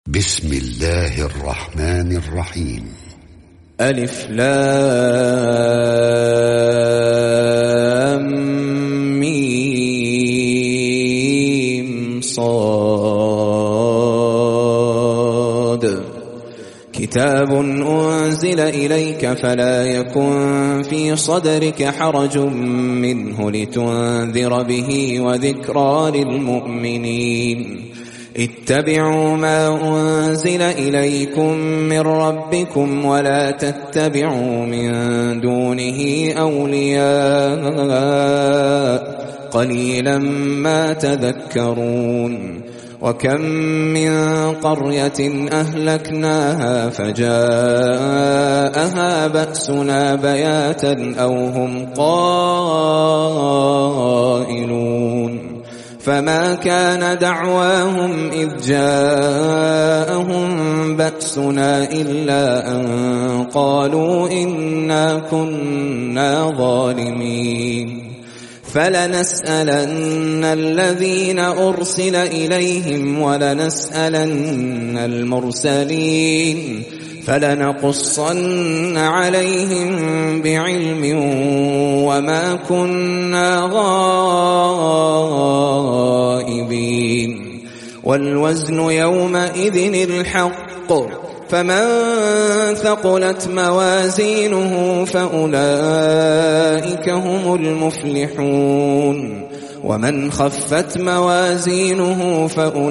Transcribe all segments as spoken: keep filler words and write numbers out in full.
بسم الله الرحمن الرحيم. ألف لام ميم صاد كتاب أنزل إليك فلا يكن في صدرك حرج منه لتنذر به وذكرى للمؤمنين. اتبعوا ما أنزل إليكم من ربكم ولا تتبعوا من دونه أولياء قليلا ما تذكرون. وكم من قرية أهلكناها فجاءها بأسنا بياتا أو هم قائلون. فما كان دعواهم إذ جاءهم بأسنا إلا أن قالوا إنا كنا ظالمين. فلنسألن الذين أرسل إليهم ولنسألن المرسلين فلنقصن عليهم بعلم وما كنا غائبين. والوزن يومئذ الحق فمن ثقلت موازينه فأولئك هم المفلحون ومن خفت موازينه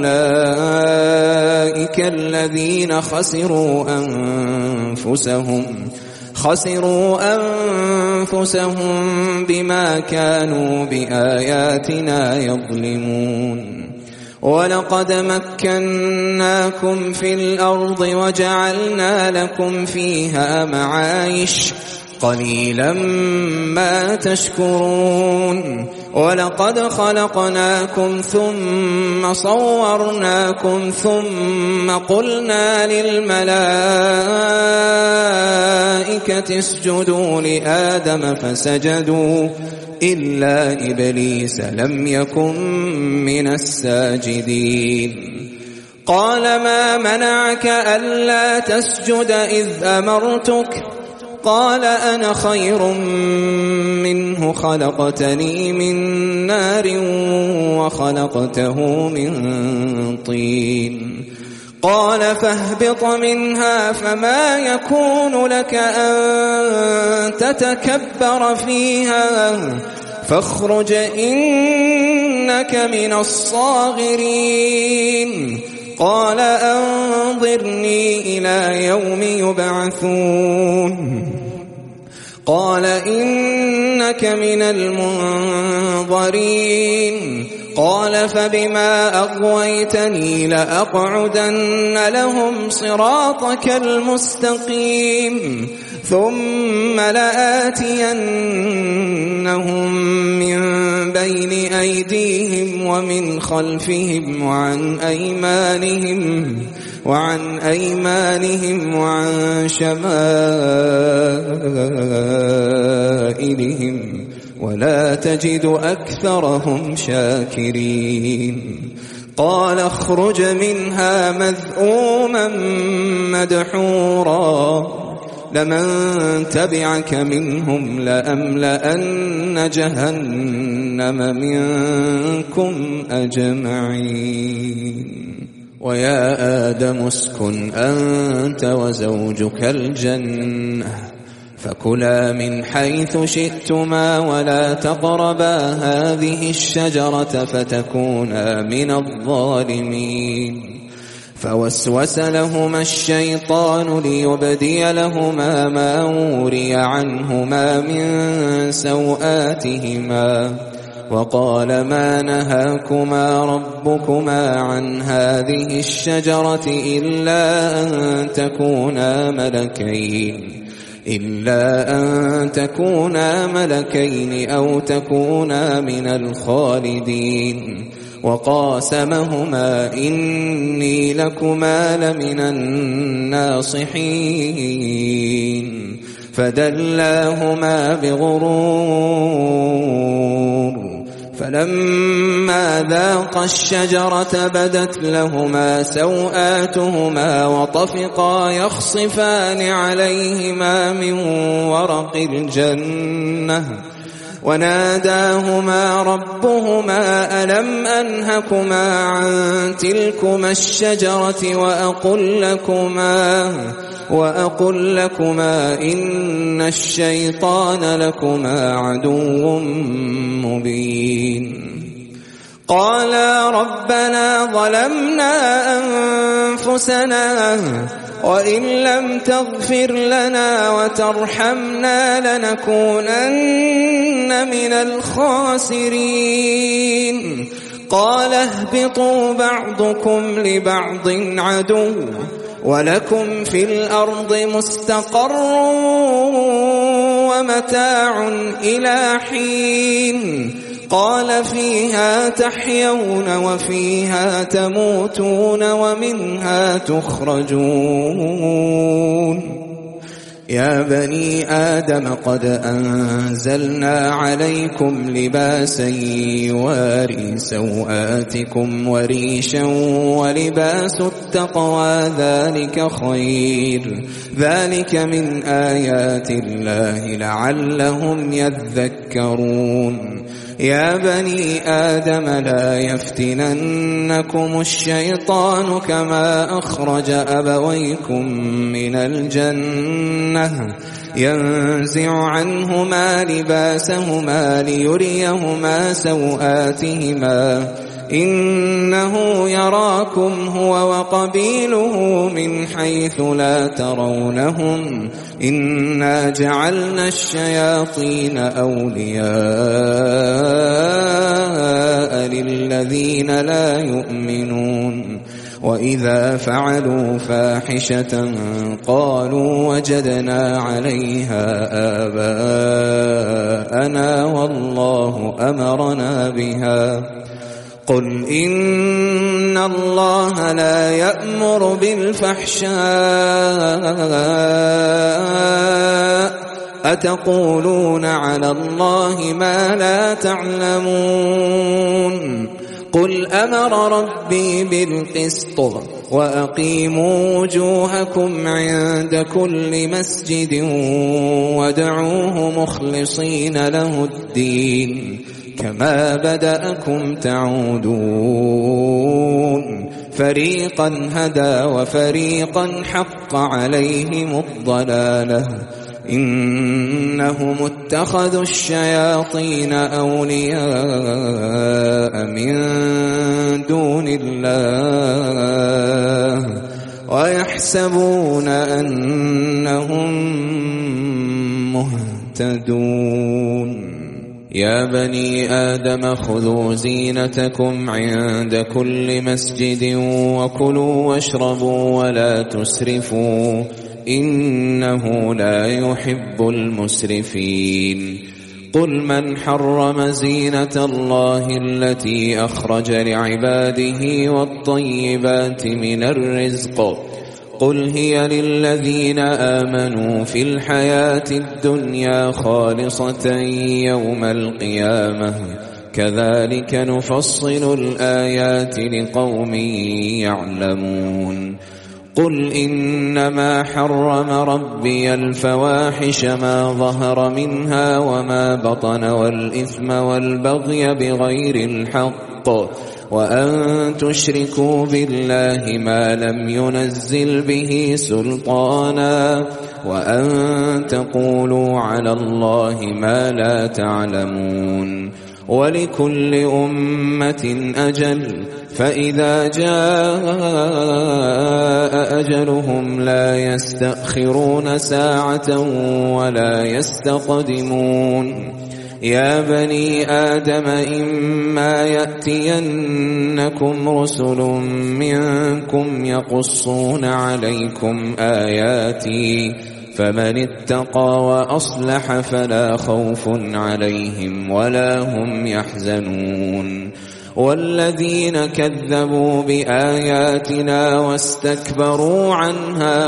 فأولئك الذين خسروا أنفسهم خسروا أنفسهم بما كانوا بآياتنا يظلمون. ولقد مكناكم في الأرض وجعلنا لكم فيها معايش قليلا ما تشكرون. ولقد خلقناكم ثم صورناكم ثم قلنا للملائكة اسجدوا لآدم فسجدوا إلا إبليس لم يكن من الساجدين. قال ما منعك ألا تسجد إذ أمرتك؟ قال أنا خير منه خلقتني من نار وخلقته من طين. قال فاهبط منها فما يكون لك أن تتكبر فيها فاخرج إنك من الصاغرين. قال أنظرني إلى يوم يبعثون. قال إنك من المنظرين. قال فبما أغويتني لأقعدن لهم صراطك المستقيم ثم لآتينهم من بين أيديهم ومن خلفهم وعن أيمانهم وعن أيمانهم وعن شمائلهم ولا تجد أكثرهم شاكرين. قال اخرج منها مذءوما مدحورا لمن تبعك منهم لأملأن جهنم منكم أجمعين. ويا آدم اسكن أنت وزوجك الجنة فكلا من حيث شئتما ولا تقربا هذه الشجرة فتكونا من الظالمين. فوسوس لهما الشيطان ليبدي لهما ما وري عنهما من سوآتهما وقال ما نهاكما ربكما عن هذه الشجرة إلا أن تكونا ملكين إلا أن تكونا ملكين أو تكونا من الخالدين. وقاسمهما إني لكما لمن الناصحين فدلاهما بغرور فلما ذاقا الشجرة بدت لهما سوآتهما وطفقا يخصفان عليهما من ورق الجنة وناداهما ربهما ألم أنهكما عن تلكما الشجرة وأقل لكما وأقل لكما إن الشيطان لكما عدو مبين قالا ربنا ظلمنا أنفسنا وإن لم تغفر لنا وترحمنا لنكونن من الخاسرين قال اهبطوا بعضكم لبعض عدو ولكم في الأرض مستقر ومتاع إلى حين قال فيها تحيون وفيها تموتون ومنها تخرجون يا بني آدم قد أنزلنا عليكم لباسا يواري سوآتكم وريشا ولباس التقوى ذلك خير ذلك من آيات الله لعلهم يذكرون يا بني آدم لا يفتننكم الشيطان كما أخرج أبويكم من الجنة ينزع عنهما لباسهما ليريهما سوآتهما إنه يراكم هو وقبيله من حيث لا ترونهم إنا جعلنا الشياطين أولياء للذين لا يؤمنون وإذا فعلوا فاحشة قالوا وجدنا عليها آباءنا والله أمرنا بها قل إن الله لا يأمر بالفحشاء أتقولون على الله ما لا تعلمون قل أمر ربي بالقسط وأقيموا وجوهكم عند كل مسجد وادعوه مخلصين له الدين كما بدأكم تعودون فريقا هدى وفريقا حق عليهم الضلالة إنهم اتخذوا الشياطين أولياء من دون الله ويحسبون أنهم مهتدون يا بني آدم خذوا زينتكم عند كل مسجد وكلوا واشربوا ولا تسرفوا إنه لا يحب المسرفين قل من حرم زينة الله التي أخرج لعباده والطيبات من الرزق قل هي للذين آمنوا في الحياة الدنيا خالصة يوم القيامة كذلك نفصل الآيات لقوم يعلمون قل إنما حرم ربي الفواحش ما ظهر منها وما بطن والإثم والبغي بغير الحق وأن تشركوا بالله ما لم ينزل به سلطانا وأن تقولوا على الله ما لا تعلمون ولكل أمة أجل فإذا جاء أجلهم لا يستأخرون ساعة ولا يستقدمون يا بني آدم إما يأتينكم رسل منكم يقصون عليكم آياتي فمن اتقى وأصلح فلا خوف عليهم ولا هم يحزنون والذين كذبوا بآياتنا واستكبروا عنها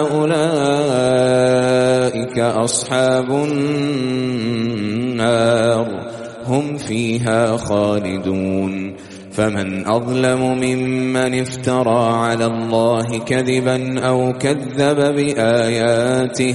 أولئك أصحاب النار هم فيها خالدون فمن أظلم ممن افترى على الله كذبا أو كذب بآياته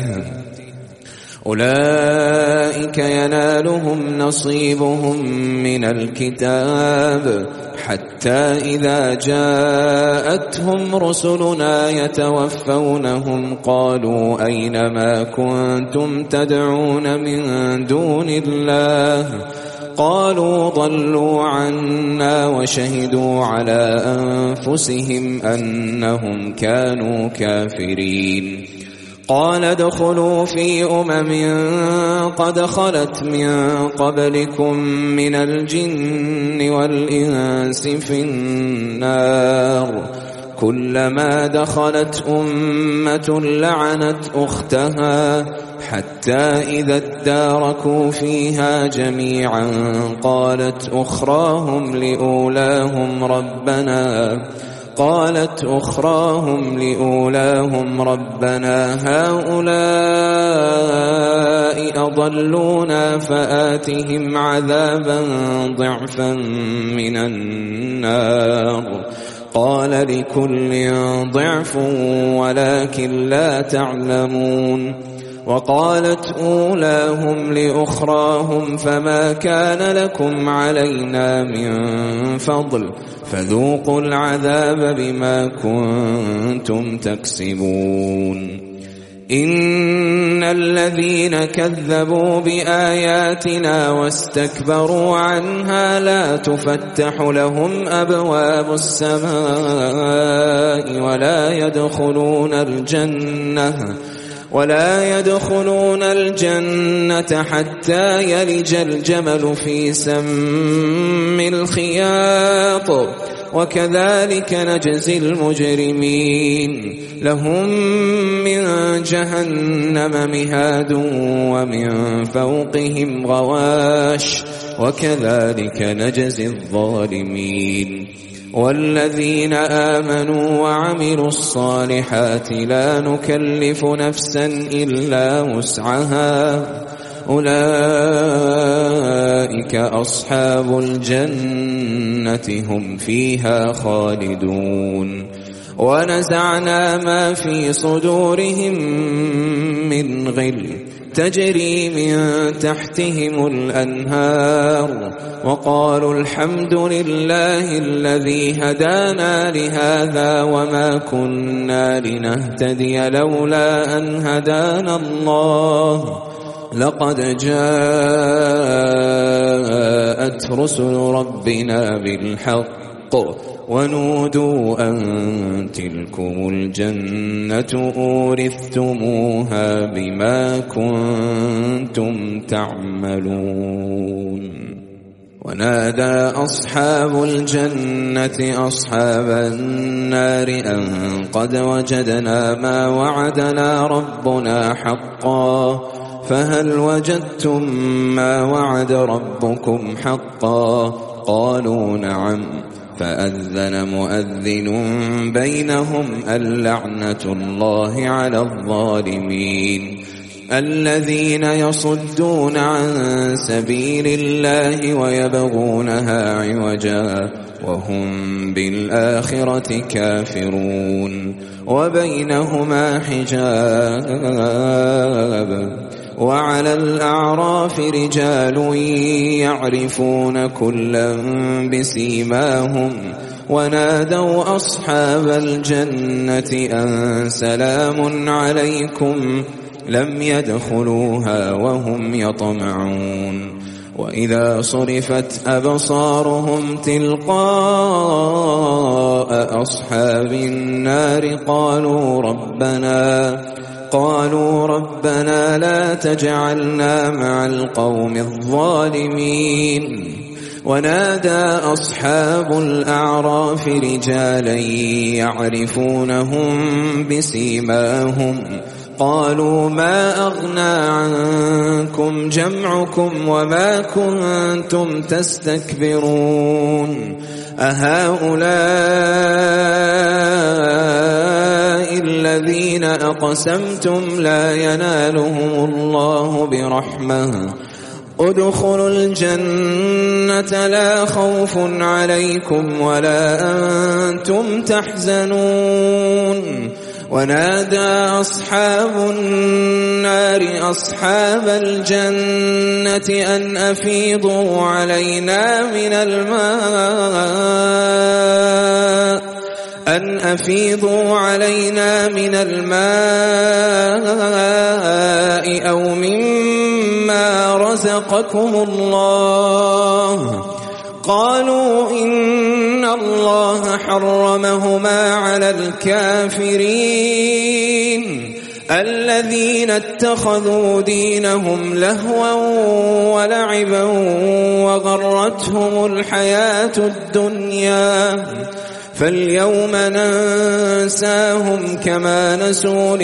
أولئك ينالهم نصيبهم من الكتاب حتى إذا جاءتهم رسلنا يتوفونهم قالوا أين ما كنتم تدعون من دون الله قالوا ضلوا عنا وشهدوا على أنفسهم أنهم كانوا كافرين قال ادخلوا في أمم قد خلت من قبلكم من الجن والإنس في النار كلما دخلت أمة لعنت أختها حتى إذا اداركوا فيها جميعا قالت أخراهم لأولاهم ربنا قالت أخراهم لأولاهم ربنا هؤلاء أضلونا فآتهم عذابا ضعفا من النار قال لكل ضعف ولكن لا تعلمون وقالت أولاهم لأخراهم فما كان لكم علينا من فضل فذوقوا العذاب بما كنتم تكسبون إن الذين كذبوا بآياتنا واستكبروا عنها لا تفتح لهم أبواب السماء ولا يدخلون الجنة ولا يدخلون الجنة حتى يلج الجمل في سم الخياط وكذلك نجزي المجرمين لهم من جهنم مهاد ومن فوقهم غواش وكذلك نجزي الظالمين والذين آمنوا وعملوا الصالحات لا نكلف نفسا إلا وسعها أولئك أصحاب الجنة هم فيها خالدون ونزعنا ما في صدورهم من غل تجري من تحتهم الأنهار وقالوا الحمد لله الذي هدانا لهذا وما كنا لنهتدي لولا أن هدانا الله لقد جاءت رسل ربنا بالحق ونودوا أن تلكم الجنة أورثتموها بما كنتم تعملون ونادى أصحاب الجنة أصحاب النار أن قد وجدنا ما وعدنا ربنا حقا فهل وجدتم ما وعد ربكم حقا قالوا نعم فأذن مؤذن بينهم اللعنة الله على الظالمين الذين يصدون عن سبيل الله ويبغونها عوجا وهم بالآخرة كافرون وبينهما حجاب وعلى الأعراف رجال يعرفون كلا بسيماهم ونادوا أصحاب الجنة أن سلام عليكم لم يدخلوها وهم يطمعون وإذا صرفت أبصارهم تلقاء أصحاب النار قالوا ربنا قالوا ربنا لا تجعلنا مع القوم الظالمين ونادى أصحاب الأعراف رجالا يعرفونهم بسيماهم قالوا ما أغنى عنكم جمعكم وما كنتم تستكبرون أهؤلاء الذين أقسمتم لا ينالهم الله برحمة ادخلوا الجنة لا خوف عليكم ولا أنتم تحزنون ونادى أصحاب النار أصحاب الجنة أن أفيضوا علينا من الماء أن أفيضوا علينا من الماء أو مما رزقكم الله قالوا إن الله حرمهما على الكافرين الذين اتخذوا دينهم لهوا ولعبا وغرتهم الحياة الدنيا فاليوم ننساهم كما نسوا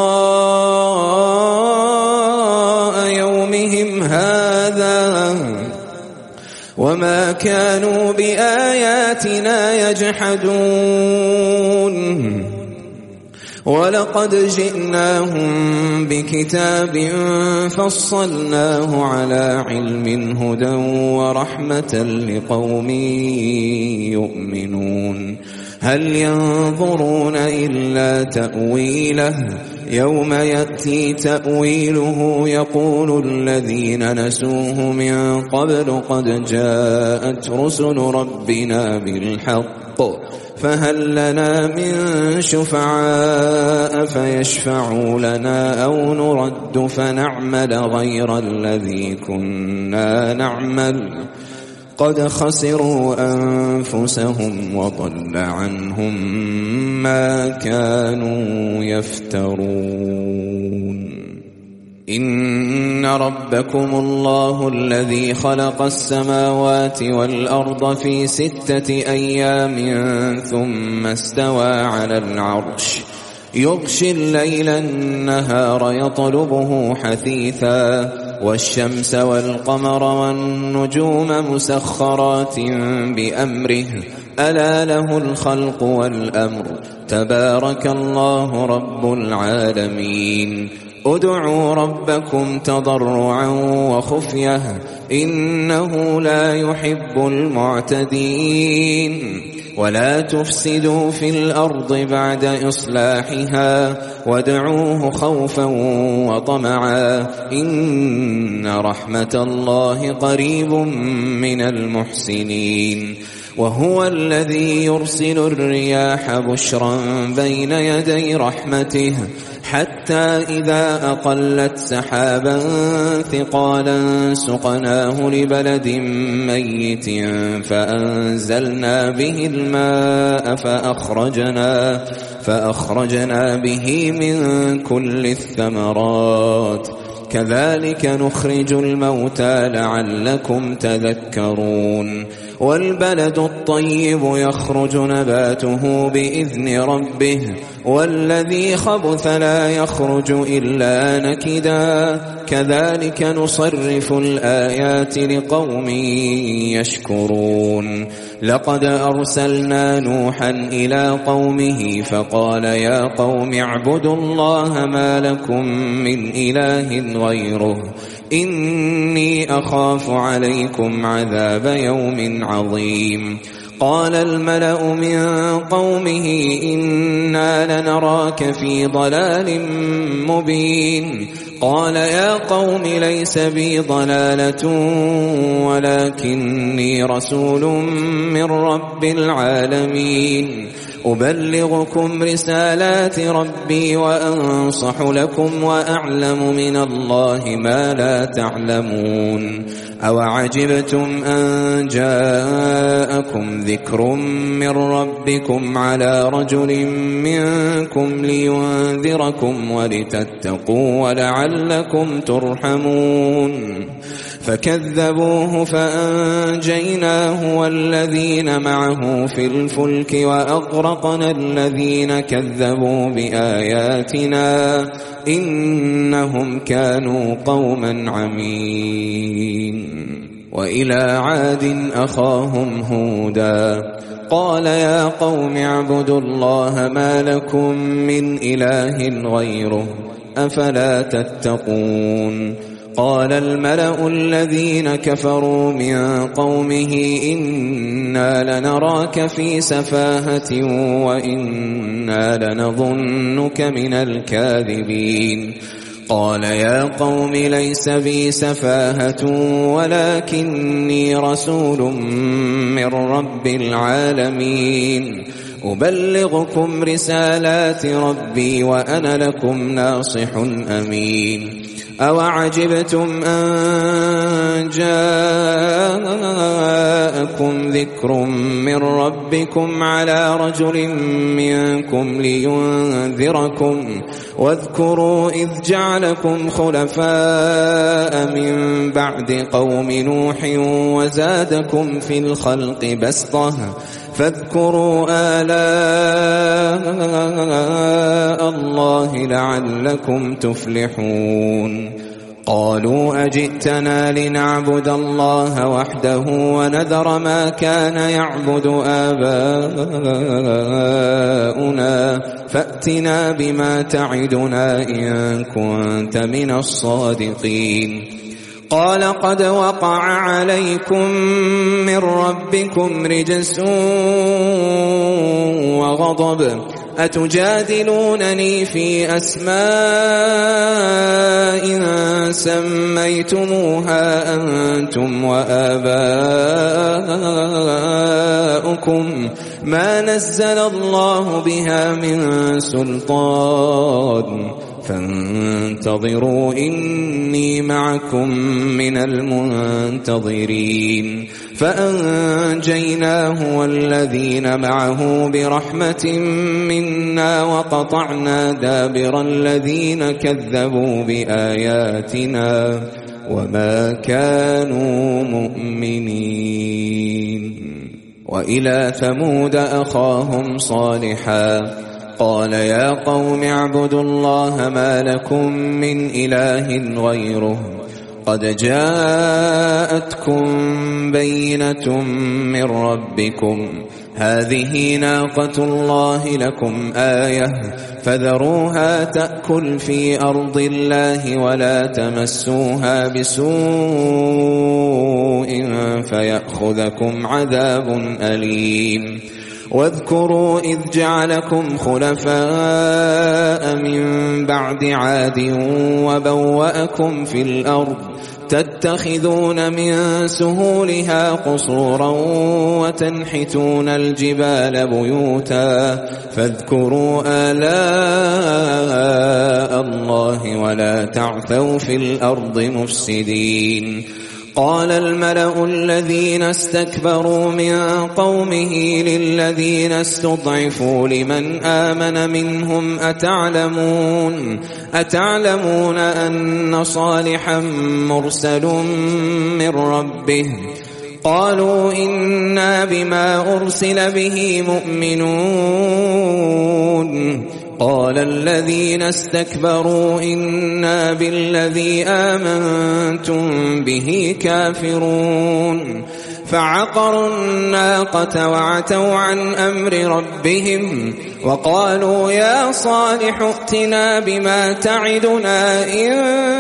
لقاء يومهم هذا وما كانوا بآياتنا يجحدون ولقد جئناهم بكتاب فصلناه على علم هدى ورحمة لقوم يؤمنون هل ينظرون إلا تأويله يوم يأتي تأويله يقول الذين نسوه من قبل قد جاءت رسل ربنا بالحق فهل لنا من شفعاء فيشفعوا لنا أو نرد فنعمل غير الذي كنا نعمل قد خسروا أنفسهم وضل عنهم ما كانوا يفترون إن ربكم الله الذي خلق السماوات والأرض في ستة أيام ثم استوى على العرش يغشي الليل النهار يطلبه حثيثا والشمس والقمر والنجوم مسخرات بأمره ألا له الخلق والأمر تبارك الله رب العالمين ادعوا ربكم تضرعا وخفية إنه لا يحب المعتدين ولا تفسدوا في الأرض بعد إصلاحها وادعوه خوفا وطمعا إن رحمة الله قريب من المحسنين وهو الذي يرسل الرياح بشرا بين يدي رحمته حتى إذا أقلت سحابا ثقالا سقناه لبلد ميت فأنزلنا به الماء فأخرجنا, فأخرجنا به من كل الثمرات كذلك نخرج الموتى لعلكم تذكرون والبلد الطيب يخرج نباته بإذن ربه والذي خبث لا يخرج إلا نكدا كذلك نصرف الآيات لقوم يشكرون لقد أرسلنا نوحا إلى قومه فقال يا قوم اعبدوا الله ما لكم من إله غيره إني أخاف عليكم عذاب يوم عظيم قال الملأ من قومه إنا لنراك في ضلال مبين قال يا قوم ليس بي ضلالة ولكني رسول من رب العالمين أبلغكم رسالات ربي وأنصح لكم وأعلم من الله ما لا تعلمون أوعجبتم أن جاءكم ذكر من ربكم على رجل منكم لينذركم ولتتقوا ولعلكم ترحمون فكذبوه فأنجيناه والذين معه في الفلك وأغرقنا الذين كذبوا بآياتنا إنهم كانوا قوما عمين وإلى عاد أخاهم هودا قال يا قوم اعبدوا الله ما لكم من إله غيره أفلا تتقون قال الملأ الذين كفروا من قومه إنا لنراك في سفاهة وإنا لنظنك من الكاذبين قال يا قوم ليس بي سفاهة ولكني رسول من رب العالمين أبلغكم رسالات ربي وأنا لكم ناصح أمين أوعجبتم أن جاءكم ذكر من ربكم على رجل منكم لينذركم واذكروا إذ جعلكم خلفاء من بعد قوم نوح وزادكم في الخلق بسطة فاذكروا آلاء الله لعلكم تفلحون قالوا أجئتنا لنعبد الله وحده ونذر ما كان يعبد آباؤنا فأتنا بما تعدنا إن كنت من الصادقين قال قد وقع عليكم من ربكم رجس وغضب أتجادلونني في أسماء سميتموها أنتم وآباؤكم ما نزل الله بها من سلطان فانتظروا إني معكم من المنتظرين فأنجيناه والذين معه برحمة منا وقطعنا دابر الذين كذبوا بآياتنا وما كانوا مؤمنين وإلى ثمود أخاهم صالحا قال يا قوم اعبدوا الله ما لكم من إله غيره قد جاءتكم بينة من ربكم هذه ناقة الله لكم آية فذروها تأكل في أرض الله ولا تمسوها بسوء فيأخذكم عذاب أليم واذكروا إذ جعلكم خلفاء من بعد عاد وبوأكم في الأرض تتخذون من سهولها قصورا وتنحتون الجبال بيوتا فاذكروا آلاء الله ولا تعثوا في الأرض مفسدين قال الملأ الذين استكبروا من قومه للذين استضعفوا لمن آمن منهم أتعلمون أتعلمون أن صالحا مرسل من ربه قالوا إنا بما أرسل به مؤمنون قال الذين استكبروا إنا بالذي آمنتم به كافرون فعقروا الناقة وعتوا عن أمر ربهم وقالوا يا صالح ائتنا بما تعدنا إن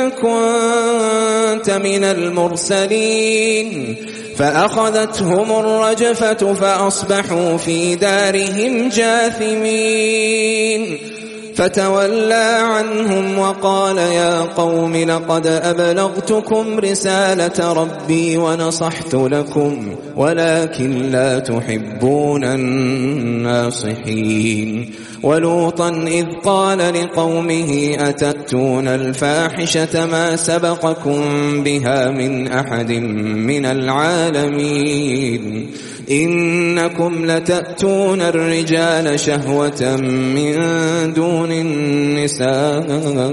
كنت من المرسلين فأخذتهم الرجفة فأصبحوا في دارهم جاثمين فتولى عنهم وقال يا قوم لقد أبلغتكم رسالة ربي ونصحت لكم ولكن لا تحبون الناصحين ولوطا إذ قال لقومه أتأتون الفاحشة ما سبقكم بها من أحد من العالمين إنكم لتأتون الرجال شهوة من دون النساء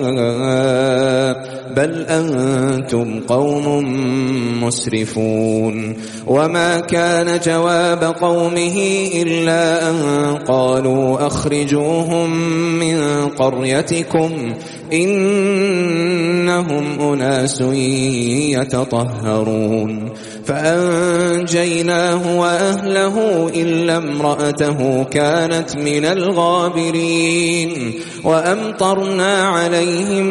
بل أنتم قوم مسرفون وما كان جواب قومه إلا أن قالوا أخرجوهم من قريتكم إنهم أناس يتطهرون فأنجيناه وأهله إلا امرأته كانت من الغابرين وأمطرنا عليهم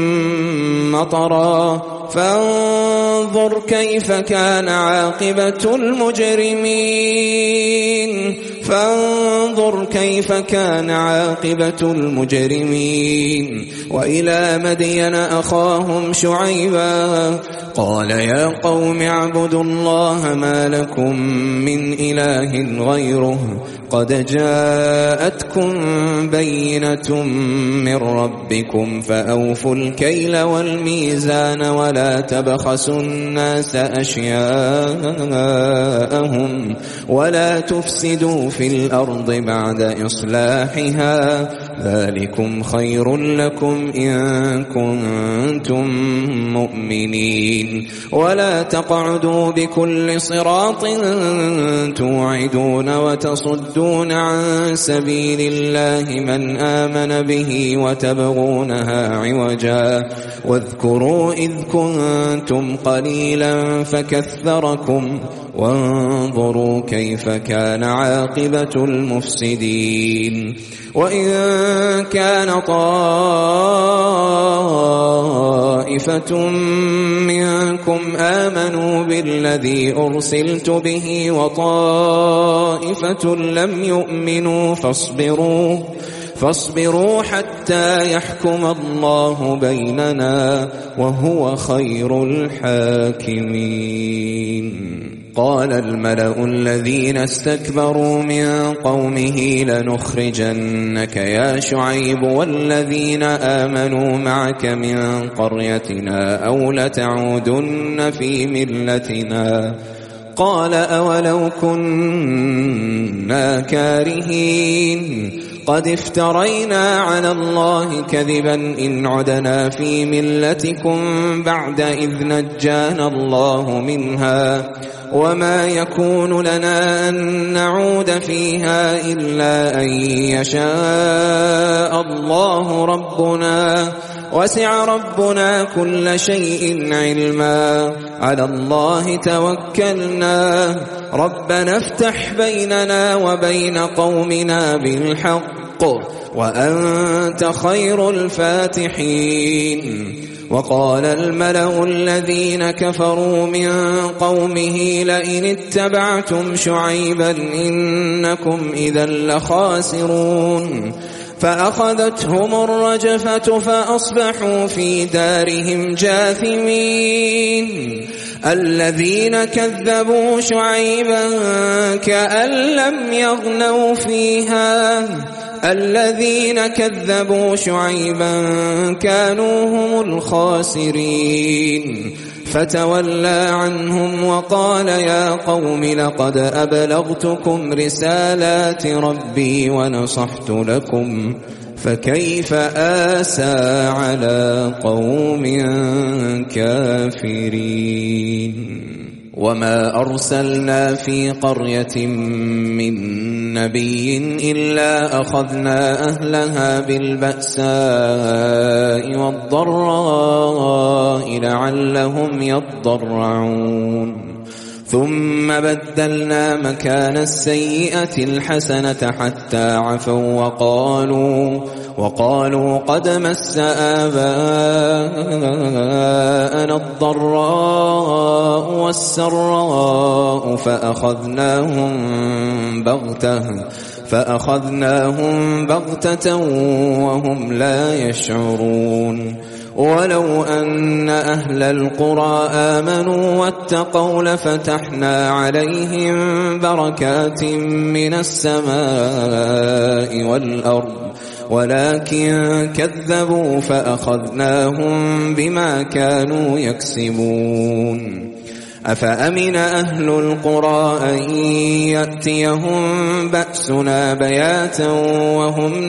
مطرا فانظر كيف كان عاقبة المجرمين فانظر كيف كان عاقبة المجرمين وإلى مدين أخاهم شعيبا قال يا قوم اعبدوا الله ما لكم من إله غيره قد جاءتكم بينة من ربكم فأوفوا الكيل والميزان ولا تبخسوا الناس أشياءهم ولا تفسدوا في الأرض بعد إصلاحها ذلكم خير لكم إن كنتم مؤمنين ولا تقعدوا بكل صراط توعدون وتصدون عن سبيل الله من آمن به وتبغونها عوجا واذكروا إذ كنتم قليلا فكثركم وانظروا كيف كان عاقبة المفسدين وإن كان طائفة منكم آمنوا بالذي أرسلت به وطائفة لم يؤمنوا فاصبروا فاصبروا حتى يحكم الله بيننا وهو خير الحاكمين قال الملأ الذين استكبروا من قومه لنخرجنك يا شعيب والذين آمنوا معك من قريتنا أو لتعودن في ملتنا قال أولو كنا كارهين قد افترينا على الله كذبا إن عدنا في ملتكم بعد إذ نجانا الله منها وما يكون لنا أن نعود فيها إلا أن يشاء الله ربنا وسع ربنا كل شيء علما على الله توكلنا ربنا افتح بيننا وبين قومنا بالحق وأنت خير الفاتحين وقال الملأ الذين كفروا من قومه لئن اتبعتم شعيبا إنكم إذا لخاسرون فأخذتهم الرجفة فأصبحوا في دارهم جاثمين الذين كذبوا شعيبا كأن لم يغنوا فيها الذين كذبوا شعيبا كانوا هم الخاسرين فتولى عنهم وقال يا قوم لقد أبلغتكم رسالات ربي ونصحت لكم فكيف آسى على قوم كافرين وما أرسلنا في قرية من نبي إلا أخذنا أهلها بالبأساء والضراء لعلهم يضرعون ثم بدلنا مكان السيئة الحسنة حتى عفوا وقالوا وقالوا قد مس آباءنا الضراء والسراء فأخذناهم بغتة فأخذناهم بغتة وهم لا يشعرون ولو أن أهل القرى آمنوا واتقوا لفتحنا عليهم بركات من السماء والأرض ولكن كذبوا فأخذناهم بما كانوا يكسبون أفأمن أهل القرى أن يأتيهم بأسنا بياتا وهم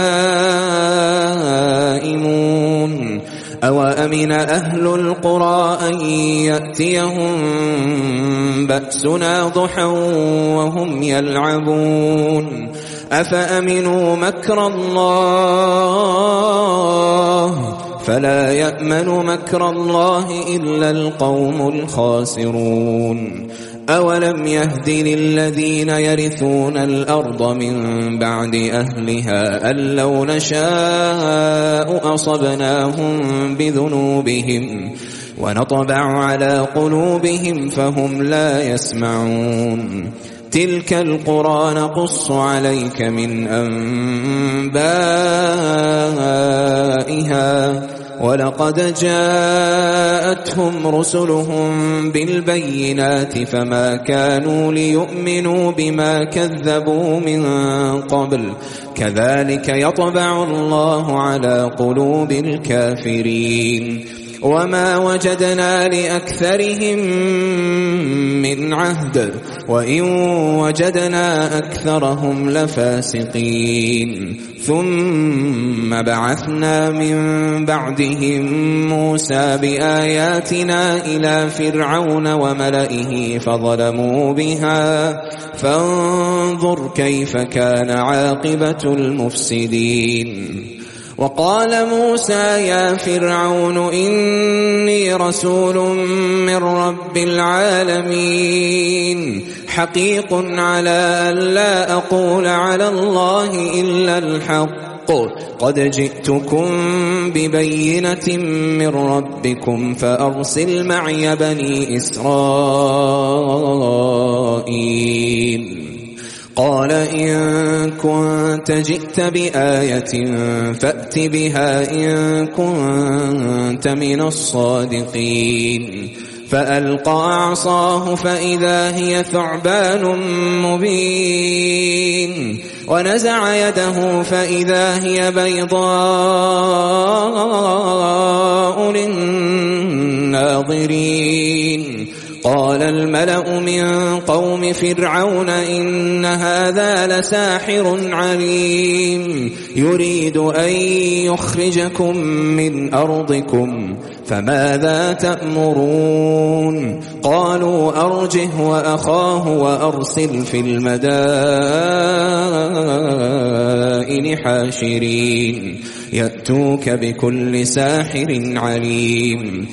نائمون أوأمن أهل القرى أن يأتيهم بأسنا ضحى وهم يلعبون أفأمنوا مكر الله فلا يأمن مكر الله إلا القوم الخاسرون أولم يهد للذين يرثون الأرض من بعد أهلها أن لو نشاء أصبناهم بذنوبهم ونطبع على قلوبهم فهم لا يسمعون تلك القرى نقص عليك من أنبائها ولقد جاءتهم رسلهم بالبينات فما كانوا ليؤمنوا بما كذبوا من قبل كذلك يطبع الله على قلوب الكافرين وما وجدنا لأكثرهم من عهد وإن وجدنا أكثرهم لفاسقين ثم بعثنا من بعدهم موسى بآياتنا إلى فرعون وملئه فظلموا بها فانظر كيف كان عاقبة المفسدين وقال موسى يا فرعون إني رسول من رب العالمين حقيق على أن لا أقول على الله إلا الحق قد جئتكم ببينة من ربكم فأرسل معي بني إسرائيل قال إن كنت جئت بآية فأت بها إن كنت من الصادقين فألقى عصاه فإذا هي ثعبان مبين ونزع يده فإذا هي بيضاء للناظرين قال الملأ من قوم فرعون إن هذا لساحر عليم يريد أن يخرجكم من أرضكم فماذا تأمرون قالوا أرجه وأخاه وأرسل في المدائن حاشرين يأتوك بكل ساحر عليم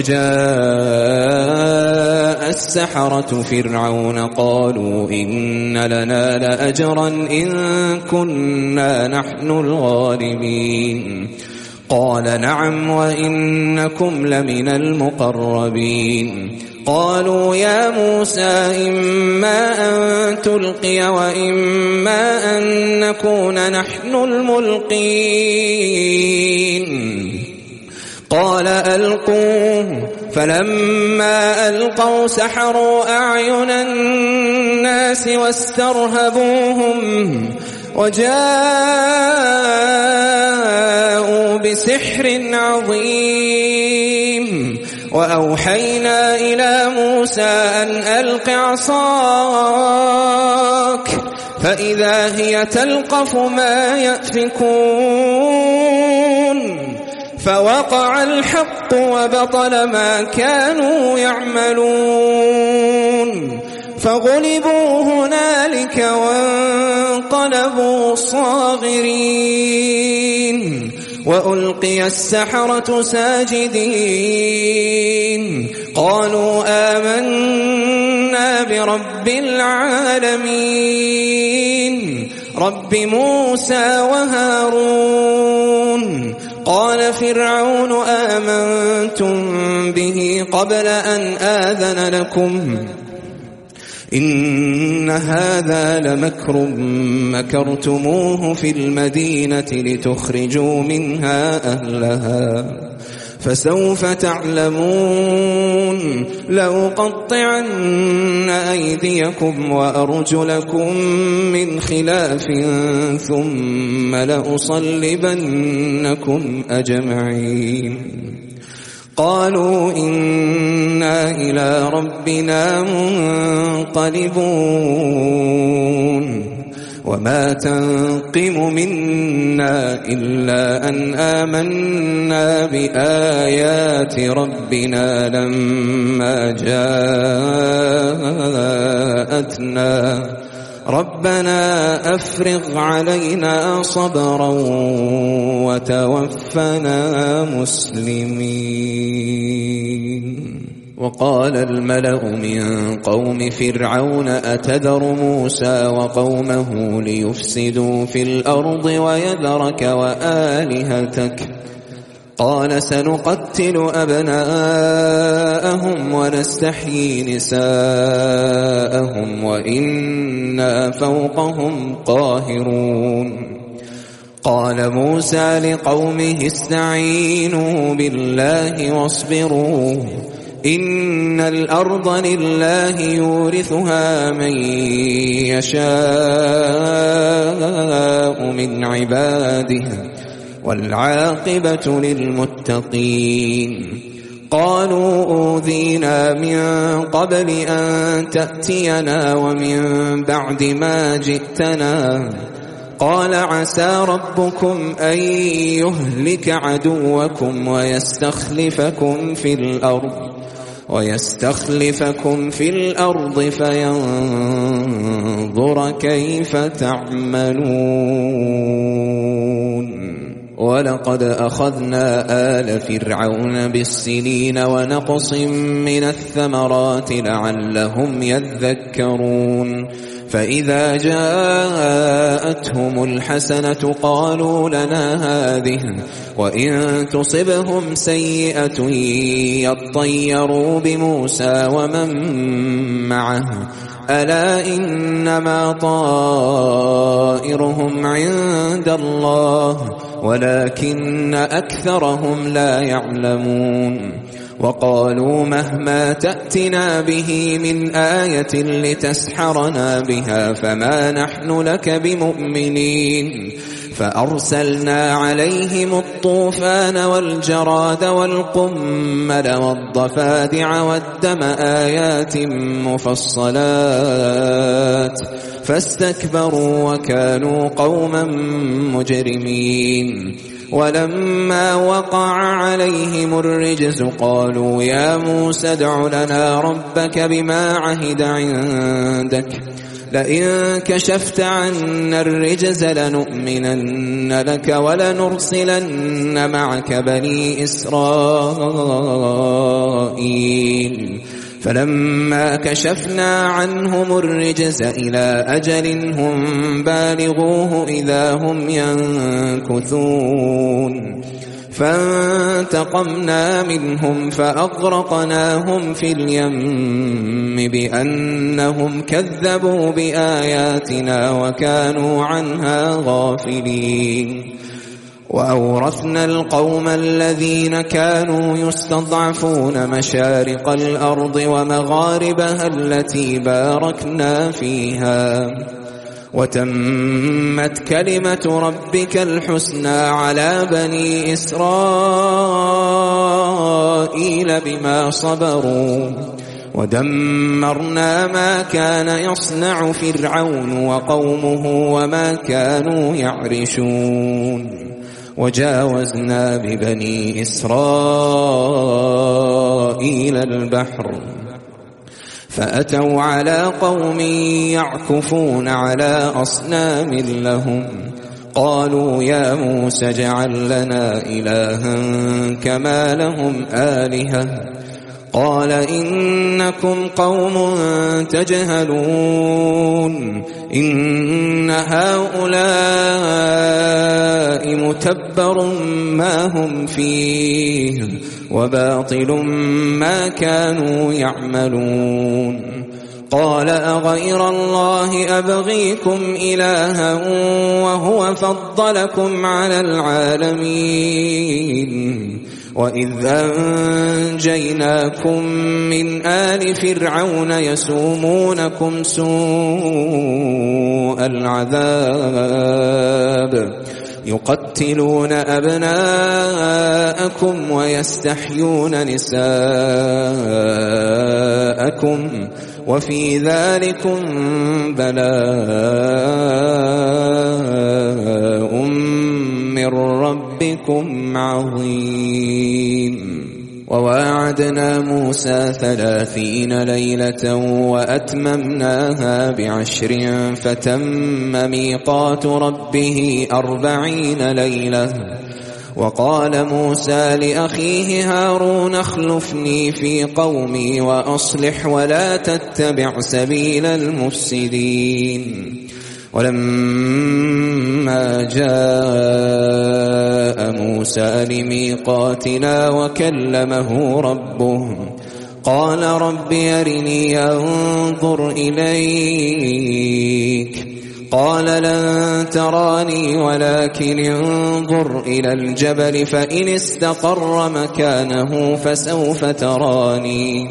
وجاء السحرة فرعون قالوا إن لنا لأجرا إن كنا نحن الغالبين قال نعم وإنكم لمن المقربين قالوا يا موسى إما أن تلقي وإما أن نكون نحن الملقين قال ألقوه فلما ألقوا سحروا أعين الناس واسترهبوهم وجاءوا بسحر عظيم وأوحينا إلى موسى أن ألق عصاك فإذا هي تلقف ما يأفكون فوقع الحق وبطل ما كانوا يعملون فغلبوا هنالك وانقلبوا صاغرين وألقي السحرة ساجدين قالوا آمنا برب العالمين رب موسى وهارون قال فرعون آمنتم به قبل أن آذن لكم إن هذا لمكر مكرتموه في المدينة لتخرجوا منها أهلها فسوف تعلمون لأقطعن أيديكم وأرجلكم من خلاف ثم لأصلبنكم أجمعين قالوا إنا إلى ربنا منقلبون وما تنقم منا إلا أن آمنا بآيات ربنا لما جاءتنا ربنا أفرغ علينا صبرا وتوفنا مسلمين. وقال الملأ من قوم فرعون أتذر موسى وقومه ليفسدوا في الأرض ويذرك وآلهتك قال سنقتل أبناءهم ونستحيي نساءهم وإنا فوقهم قاهرون. قال موسى لقومه استعينوا بالله واصبروا إن الأرض لله يورثها من يشاء من عباده والعاقبة للمتقين. قالوا أوذينا من قبل أن تأتينا ومن بعد ما جئتنا قال عسى ربكم أن يهلك عدوكم ويستخلفكم في الأرض ويستخلفكم في الأرض فينظر كيف تعملون. ولقد أخذنا آل فرعون بالسنين ونقص من الثمرات لعلهم يذكرون. فإذا جاءتهم الحسنة قالوا لنا هذه وإن تصبهم سيئة يطيروا بموسى ومن معه ألا إنما طائرهم عند الله ولكن أكثرهم لا يعلمون. وقالوا مهما تأتنا به من آية لتسحرنا بها فما نحن لك بمؤمنين. فأرسلنا عليهم الطوفان والجراد والقمل والضفادع والدم آيات مفصلات فاستكبروا وكانوا قوما مجرمين. ولما وقع عليهم الرجز قالوا يا موسى ادع لنا ربك بما عهد عندك لئن كشفت عنا الرجز لنؤمنن لك ولنرسلن معك بني إسرائيل. فلما كشفنا عنهم الرجز إلى أجل هم بالغوه إذا هم ينكثون. فانتقمنا منهم فأغرقناهم في اليم بأنهم كذبوا بآياتنا وكانوا عنها غافلين. وأورثنا القوم الذين كانوا يستضعفون مشارق الأرض ومغاربها التي باركنا فيها وتمت كلمة ربك الحسنى على بني إسرائيل بما صبروا ودمرنا ما كان يصنع فرعون وقومه وما كانوا يعرشون. وجاوزنا ببني إسرائيل البحر فأتوا على قوم يعكفون على أصنام لهم قالوا يا موسى اجعل لنا إلها كما لهم آلهة قال إنكم قوم تجهلون إن هؤلاء متبر ما هم فيه وباطل ما كانوا يعملون. قال أغير الله أبغيكم إلها وهو فضلكم على العالمين وإذ أنجيناكم من آل فرعون يسومونكم سوء العذاب يقتلون أبناءكم ويستحيون نساءكم وفي ذلكم بلاء من ربكم عظيم. وواعدنا موسى ثلاثين ليلة وأتممناها بعشر فتم ميقات ربه أربعين ليلة. وقال موسى لأخيه هارون اخلفني في قومي وأصلح ولا تتبع سبيل المفسدين. ولما جاء موسى لميقاتنا وكلمه ربه قال رب أرني أنظر إليك قال لن تراني ولكن انظر إلى الجبل فإن استقر مكانه فسوف تراني.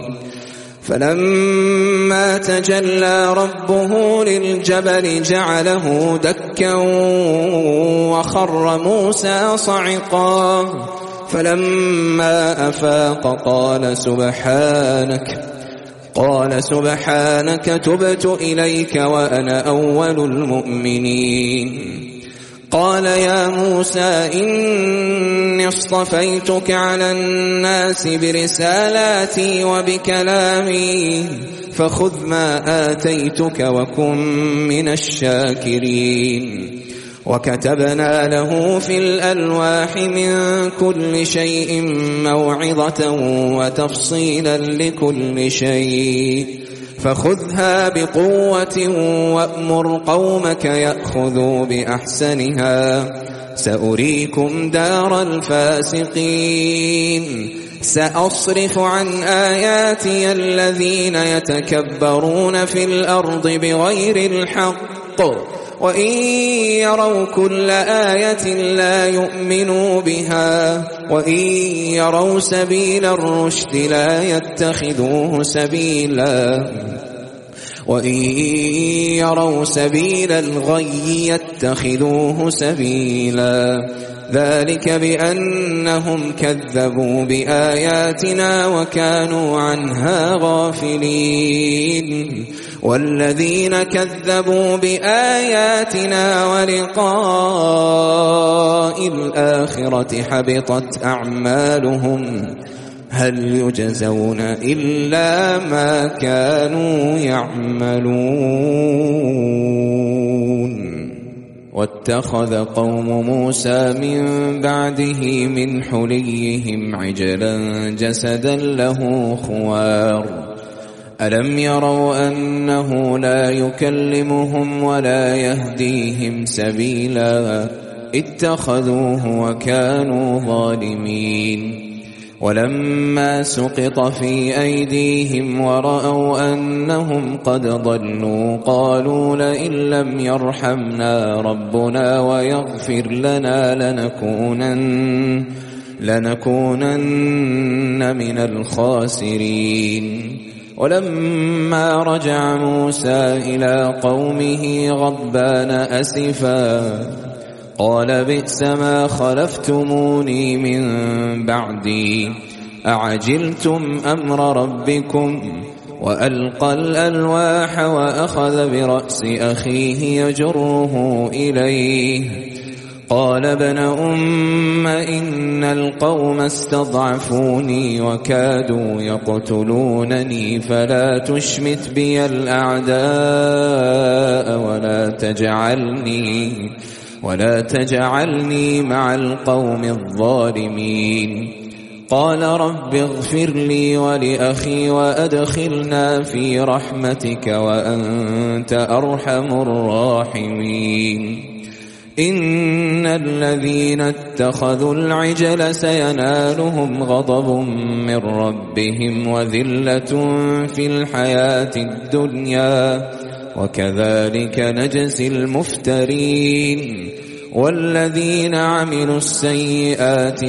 فلما تجلى ربه للجبل جعله دكا وخر موسى صعقا. فلما أفاق قال سبحانك قال سبحانك تبت إليك وأنا أول المؤمنين. قال يا موسى إني اصطفيتك على الناس برسالاتي وبكلامي فخذ ما آتيتك وكن من الشاكرين. وكتبنا له في الألواح من كل شيء موعظة وتفصيلا لكل شيء فخذها بقوة وأمر قومك يأخذوا بأحسنها سأريكم دار الفاسقين. سأصرف عن آياتي الذين يتكبرون في الأرض بغير الحق وإن يروا كل آية لا يؤمنوا بها وإن يروا سبيل الرشد لا يتخذوه سبيلا وإن يروا سبيل الغي يتخذوه سبيلا. ذلك بأنهم كذبوا بآياتنا وكانوا عنها غافلين. والذين كذبوا بآياتنا ولقاء الآخرة حبطت أعمالهم هل يجزون إلا ما كانوا يعملون. واتخذ قوم موسى من بعده من حليهم عجلا جسدا له خوار ألم يروا أنه لا يكلمهم ولا يهديهم سبيلا اتخذوه وكانوا ظالمين. ولما سقط في أيديهم ورأوا أنهم قد ضلوا قالوا لئن لم يرحمنا ربنا ويغفر لنا لنكونن, لنكونن من الخاسرين. ولما رجع موسى إلى قومه غضبان أسفا قال بئس ما خلفتموني من بعدي أعجلتم أمر ربكم وألقى الألواح وأخذ برأس أخيه يجره إليه قال ابن أم إن القوم استضعفوني وكادوا يقتلونني فلا تشمت بي الأعداء ولا تجعلني ولا تجعلني مع القوم الظالمين. قال رب اغفر لي ولأخي وأدخلنا في رحمتك وأنت أرحم الراحمين. إن الذين اتخذوا العجل سينالهم غضب من ربهم وذلة في الحياة الدنيا وكذلك نجزي المفترين. والذين عملوا السيئات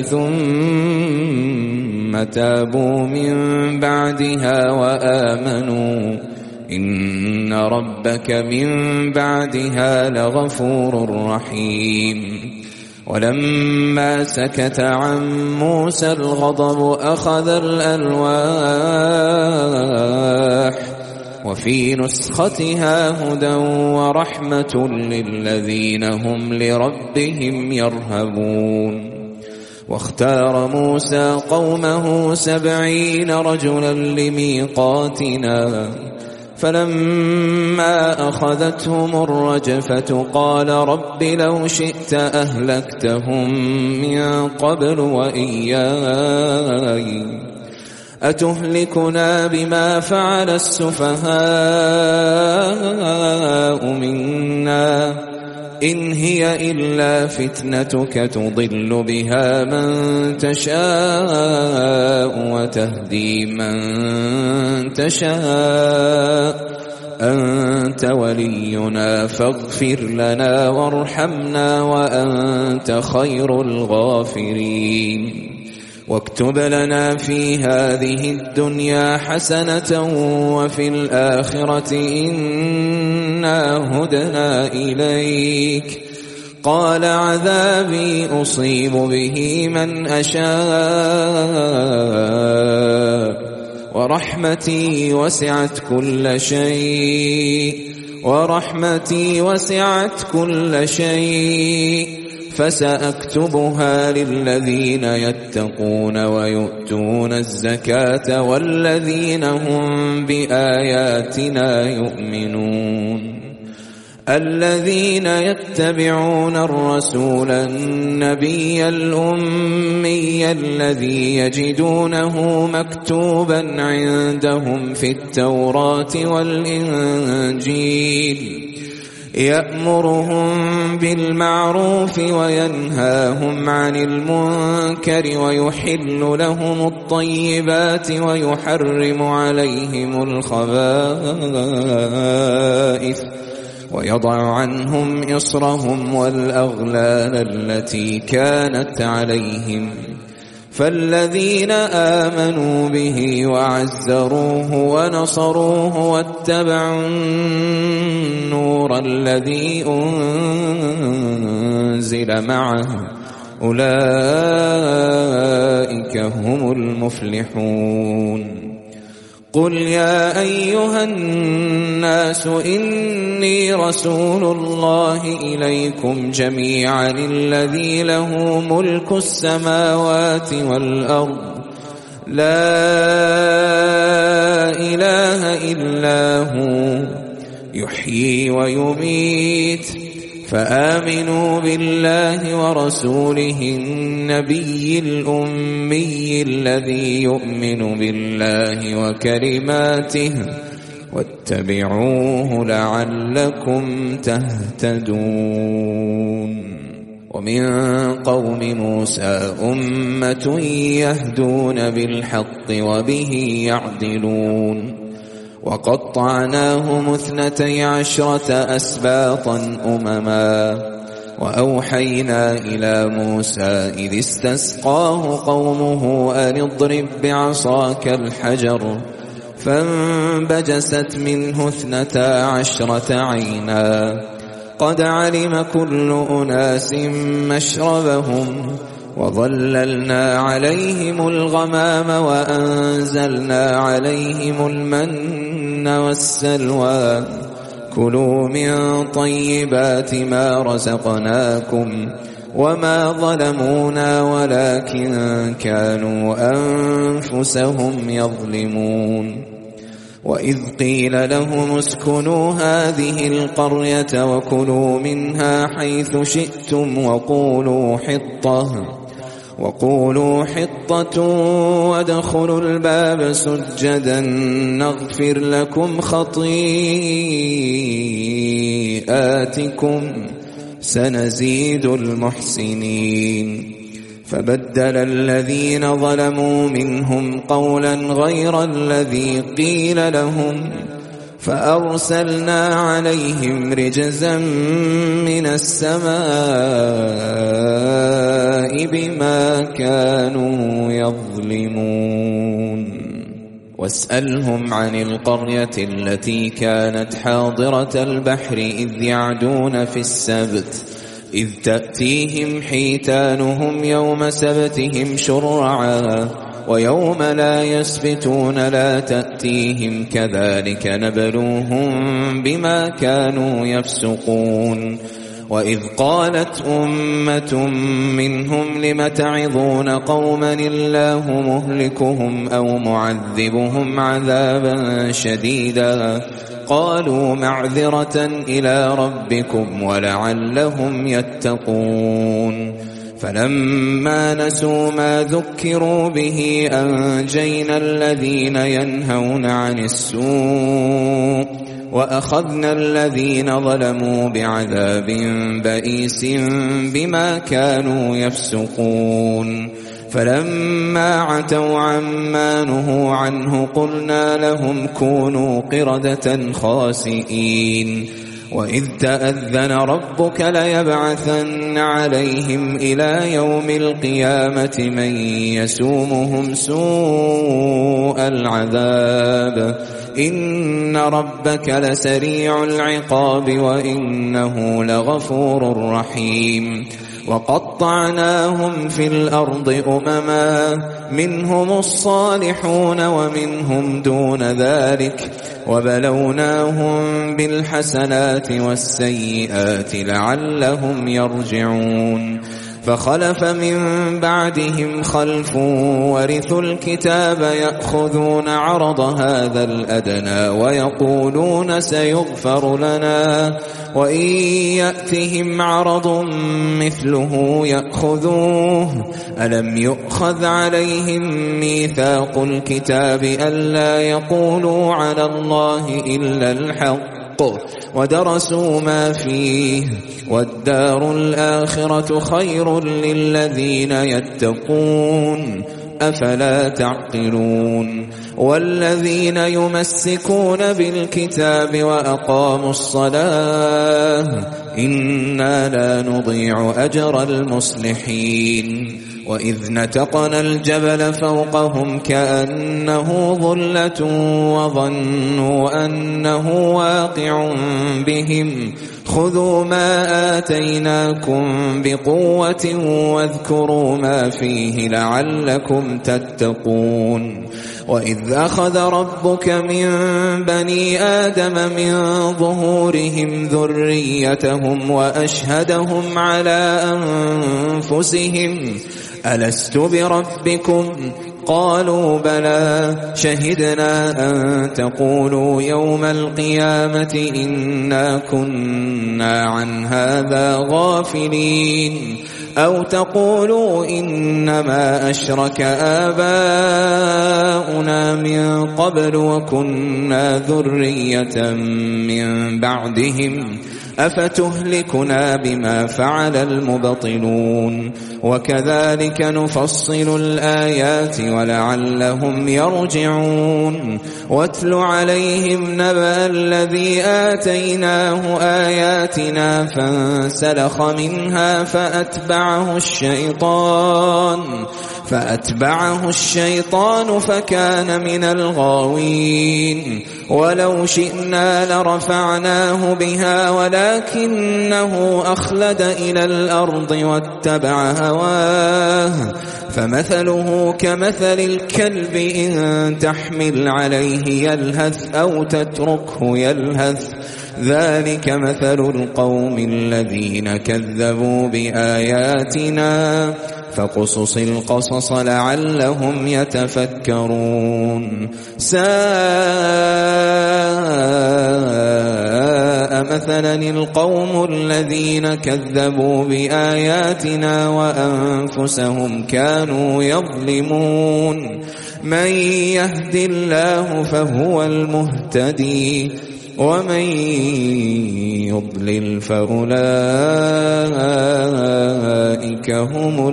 ثم تابوا من بعدها وآمنوا إن ربك من بعدها لغفور رحيم. ولما سكت عن موسى الغضب أخذ الألواح وفي نسختها هدى ورحمة للذين هم لربهم يرهبون. واختار موسى قومه سبعين رجلا لميقاتنا فلما أخذتهم الرجفة قال رب لو شئت أهلكتهم من قبل وإياي أتهلكنا بما فعل السفهاء منا إن هي إلا فتنتك تضل بها من تشاء وتهدي من تشاء أنت ولينا فاغفر لنا وارحمنا وأنت خير الغافرين واكتب لنا في هذه الدنيا حسنة وفي الآخرة إنا هدنا إليك قال عذابي أصيب به من أشاء ورحمتي وسعت كل شيء ورحمتي وسعت كل شيء فسأكتبها للذين يتقون ويؤتون الزكاة والذين هم بآياتنا يؤمنون الذين يتبعون الرسول النبي الأمي الذي يجدونه مكتوبا عندهم في التوراة والإنجيل يأمرهم بالمعروف وينهاهم عن المنكر ويحل لهم الطيبات ويحرم عليهم الخبائث ويضع عنهم إصرهم والأغلال التي كانت عليهم فالذين آمنوا به وعزروه ونصروه واتبعوا النور الذي أنزل معه أولئك هم المفلحون قل يا أيها الناس إني رسول الله إليكم جميعا الذي له ملك السماوات والأرض لا إله إلا هو يحيي ويميت فآمنوا بالله ورسوله النبي الأمي الذي يؤمن بالله وكلماته واتبعوه لعلكم تهتدون ومن قوم موسى أمة يهدون بالحق وبه يعدلون وقطعناهم اثنتي عشرة أسباطا أمما وأوحينا إلى موسى إذ استسقاه قومه أن اضرب بعصاك الحجر فانبجست منه اثنتا عشرة عينا قد علم كل أناس مشربهم وظللنا عليهم الغمام وأنزلنا عليهم المن والسلوى كلوا من طيبات ما رزقناكم وما ظلمونا ولكن كانوا أنفسهم يظلمون وإذ قيل لهم اسكنوا هذه القرية وكلوا منها حيث شئتم وقولوا حطة وقولوا حطة وادخلوا الباب سجدا نغفر لكم خطيئاتكم سنزيد المحسنين فبدل الذين ظلموا منهم قولا غير الذي قيل لهم فأرسلنا عليهم رجزا من السماء بما كانوا يظلمون واسألهم عن القرية التي كانت حاضرة البحر إذ يعدون في السبت إذ تأتيهم حيتانهم يوم سبتهم شرعا ويوم لا يسبتون لا تأتيهم كذلك نبلوهم بما كانوا يفسقون وإذ قالت أمة منهم لم تعظون قوما الله مهلكهم أو معذبهم عذابا شديدا قالوا معذرة إلى ربكم ولعلهم يتقون فلما نسوا ما ذكروا به أنجينا الذين ينهون عن السوء وأخذنا الذين ظلموا بعذاب بئيس بما كانوا يفسقون فلما عتوا عما نهوا عنه قلنا لهم كونوا قردة خاسئين وإذ تأذن ربك ليبعثن عليهم إلى يوم القيامة من يسومهم سوء العذاب إن ربك لسريع العقاب وإنه لغفور رحيم وقطعناهم في الأرض أمما منهم الصالحون ومنهم دون ذلك وبلوناهم بالحسنات والسيئات لعلهم يرجعون فخلف من بعدهم خلف ورثوا الكتاب يأخذون عرض هذا الأدنى ويقولون سيغفر لنا وإن يأتهم عرض مثله يأخذوه ألم يؤخذ عليهم ميثاق الكتاب ألا يقولوا على الله إلا الحق ودرسوا ما فيه والدار الآخرة خير للذين يتقون أفلا تعقلون والذين يمسكون بالكتاب وأقاموا الصلاة إنا لا نضيع أجر المصلحين وإذ نتقنا الجبل فوقهم كأنه ظلة وظنوا أنه واقع بهم خذوا ما آتيناكم بقوة واذكروا ما فيه لعلكم تتقون وإذ أخذ ربك من بني آدم من ظهورهم ذريتهم وأشهدهم على أنفسهم ألست بربكم قالوا بلى شهدنا أن تقولوا يوم القيامة إنا كنا عن هذا غافلين أو تقولوا إنما أشرك آباؤنا من قبل وكنا ذرية من بعدهم أفتهلكنا بما فعل المبطلون وكذلك نفصل الآيات ولعلهم يرجعون واتل عليهم نبأ الذي آتيناه آياتنا فانسلخ منها فأتبعه الشيطان فأتبعه الشيطان فكان من الغاوين ولو شئنا لرفعناه بها ولكنه أخلد إلى الأرض واتبع هواه فمثله كمثل الكلب إن تحمل عليه يلهث أو تتركه يلهث ذلك مثل القوم الذين كذبوا بآياتنا فقصص القصص لعلهم يتفكرون ساء مثلا القوم الذين كذبوا بآياتنا وأنفسهم كانوا يظلمون من يهد الله فهو المهتدي ومن يضلل فأولئك هم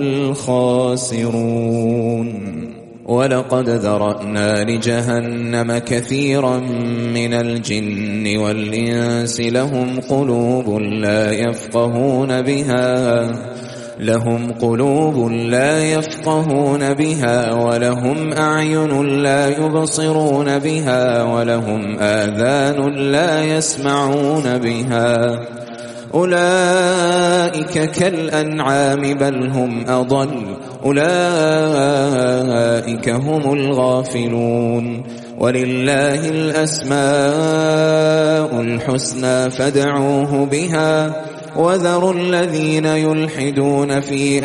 الخاسرون ولقد ذرأنا لجهنم كثيرا من الجن والإنس لهم قلوب لا يفقهون بها لهم قلوب لا يفقهون بها ولهم أعين لا يبصرون بها ولهم آذان لا يسمعون بها أولئك كالأنعام بل هم أضل أولئك هم الغافلون ولله الأسماء الحسنى فادعوه بها وذروا الذين يلحدون في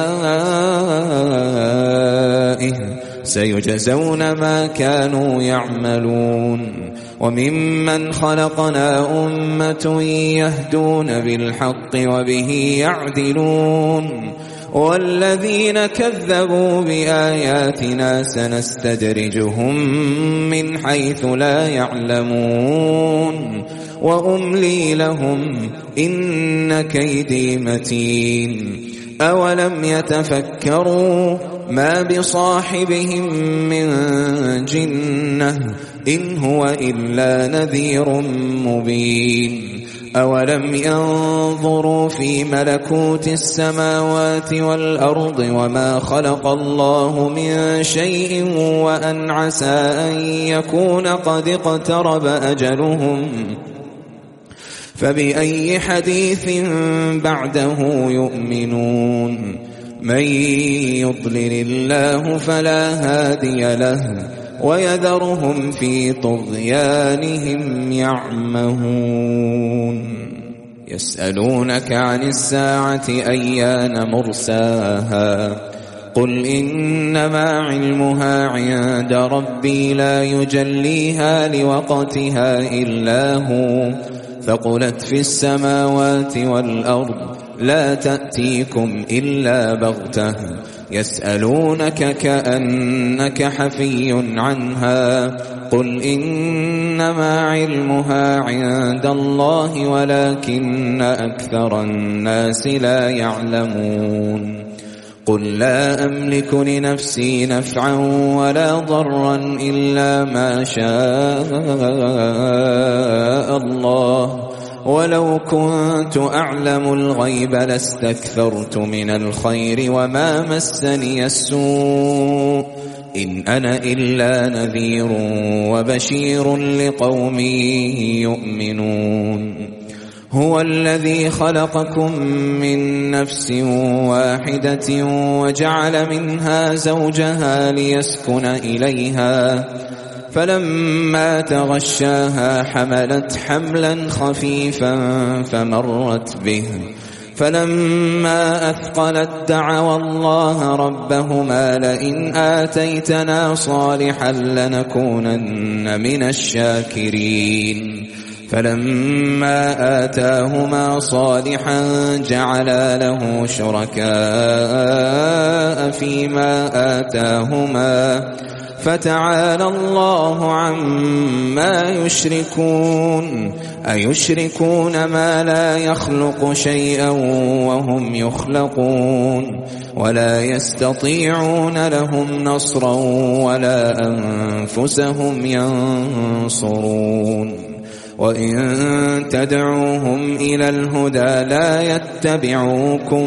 أسمائه سيجزون ما كانوا يعملون وممن خلقنا أمة يهدون بالحق وبه يعدلون والذين كذبوا بآياتنا سنستدرجهم من حيث لا يعلمون وأملي لهم إن كيدي متين أولم يتفكروا ما بصاحبهم من جنة إن هو إلا نذير مبين أولم ينظروا في ملكوت السماوات والأرض وما خلق الله من شيء وأن عسى أن يكون قد اقترب أجلهم فبأي حديث بعده يؤمنون من يضلل الله فلا هادي له ويذرهم في طغيانهم يعمهون يسألونك عن الساعة أيان مرساها قل إنما علمها عند ربي لا يجليها لوقتها إلا هو ثقلت في السماوات والأرض لا تأتيكم إلا بغتة يسألونك كأنك حفي عنها قل إنما علمها عند الله ولكن أكثر الناس لا يعلمون قل لا أملك لنفسي نفعا ولا ضرا إلا ما شاء الله ولو كنت أعلم الغيب لاستكثرت من الخير وما مسني السوء إن أنا إلا نذير وبشير لقوم يؤمنون هو الذي خلقكم من نفس واحدة وجعل منها زوجها ليسكن إليها فلما تغشاها حملت حملا خفيفا فمرت به فلما أثقلت دعوا الله ربهما لئن آتيتنا صالحا لنكونن من الشاكرين فلما آتاهما صالحا جعلا له شركاء فيما آتاهما فتعالى الله عما يشركون أيشركون ما لا يخلق شيئا وهم يخلقون ولا يستطيعون لهم نصرا ولا أنفسهم ينصرون وإن تدعوهم إلى الهدى لا يتبعوكم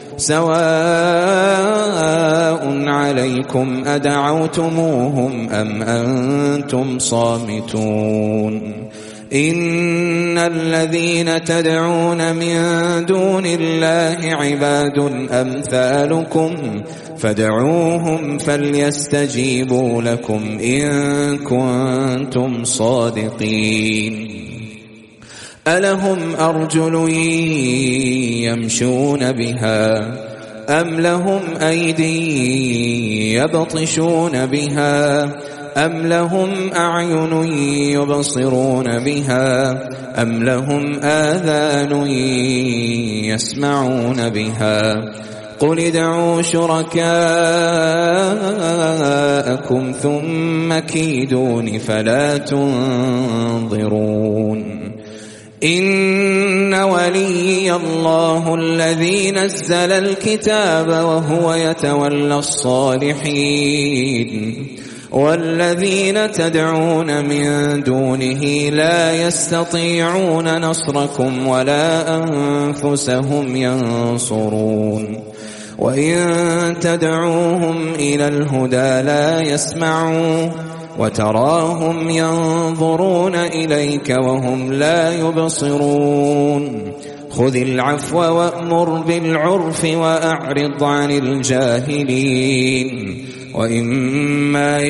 سواء عليكم أدعوتموهم أم أنتم صامتون إن الذين تدعون من دون الله عباد أمثالكم فادعوهم فليستجيبوا لكم إن كنتم صادقين ألهم أرجل يمشون بها أم لهم أيدي يبطشون بها أم لهم أعين يبصرون بها أم لهم آذان يسمعون بها قل ادعوا شركاءكم ثم كيدون فلا تنظرون إن ولي الله الذي نزل الكتاب وهو يتولى الصالحين والذين تدعون من دونه لا يستطيعون نصركم ولا أنفسهم ينصرون وإن تدعوهم إلى الهدى لا يسمعون وتراهم ينظرون إليك وهم لا يبصرون خذ العفو وأمر بالعرف وأعرض عن الجاهلين وإما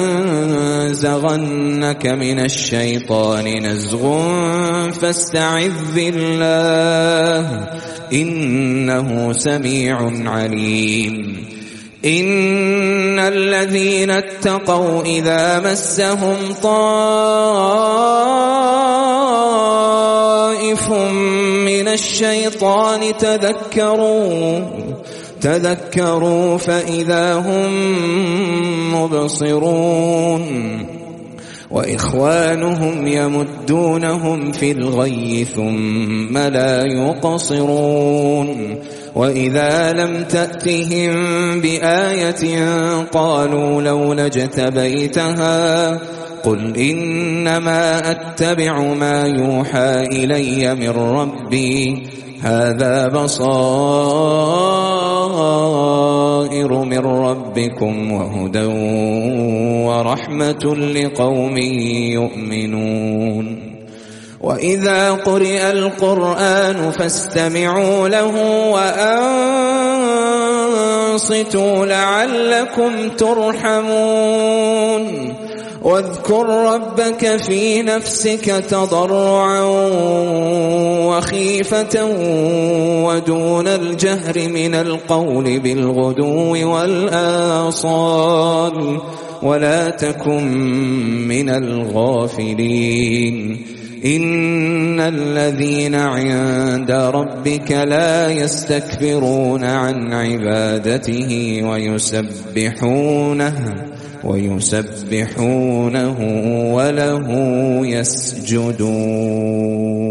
ينزغنك من الشيطان نزغ فاستعذ بالله إنه سميع عليم إن الذين اتقوا إذا مسهم طائف من الشيطان تذكروا تذكروا فإذا هم مبصرون وإخوانهم يمدونهم في الغي ثم لا يقصرون وإذا لم تأتهم بآية قالوا لولا اجتبيتها قل إنما أتبع ما يوحى إلي من ربي هذا بصائر من ربكم وهدى ورحمة لقوم يؤمنون وإذا قرئ القرآن فاستمعوا له وأنصتوا لعلكم ترحمون واذكر ربك في نفسك تضرعا وخيفة ودون الجهر من القول بالغدو والآصال ولا تكن من الغافلين إن الذين عند ربك لا يستكبرون عن عبادته ويسبحونه ويسبحونه وله يسجدون.